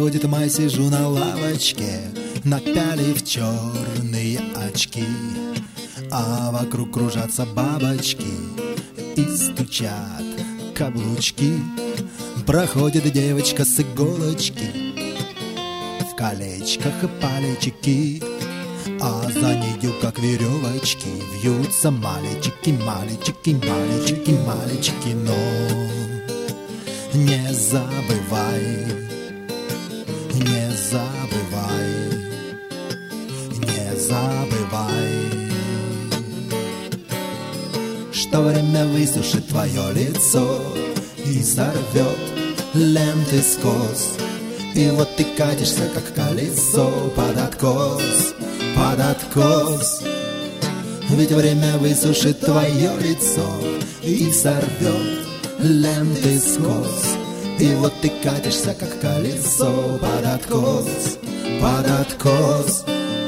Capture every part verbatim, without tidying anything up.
Проходит май, сижу на лавочке, напялив черные очки, а вокруг кружатся бабочки и стучат каблучки. Проходит девочка с иголочки, в колечках и палечки, а за нею, как веревочки, вьются мальчики, мальчики, мальчики, мальчики. Но не забывай, не забывай, не забывай, что время высушит твое лицо и сорвет ленты с кос. И вот ты катишься, как колесо, под откос, под откос. Ведь время высушит твое лицо и сорвет ленты с кос. И вот ты катишься, как колесо, под откос, под откос.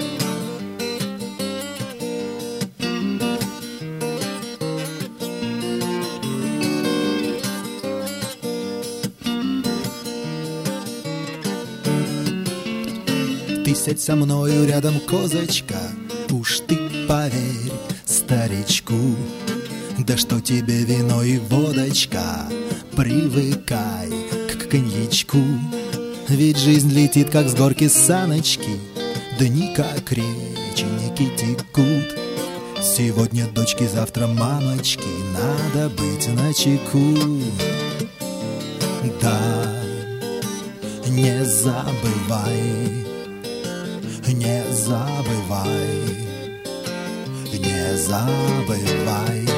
Ты сядь со мною рядом, козочка, уж ты поверь старичку. Да что тебе вино и водочка, привыкай к коньячку. Ведь жизнь летит, как с горки саночки, дни, как реченьки текут. Сегодня дочки, завтра мамочки, надо быть начеку. Да, не забывай, не забывай, не забывай,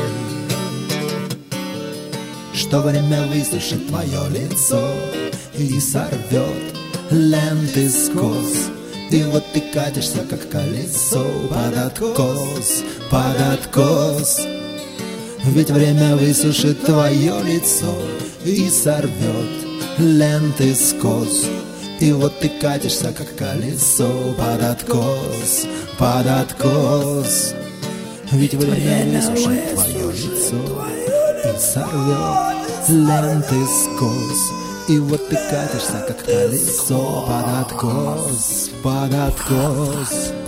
что время высушит твое лицо и сорвет ленты с кос. И вот ты катишься, как колесо, под откос, под откос. Ведь время высушит твое лицо и сорвет ленты с кос. И вот ты катишься, как колесо, под откос, под откос. Ведь время высушит твое лицо и сорвет ленты с кос. И вот ты катишься, как колесо, под откос, под откос.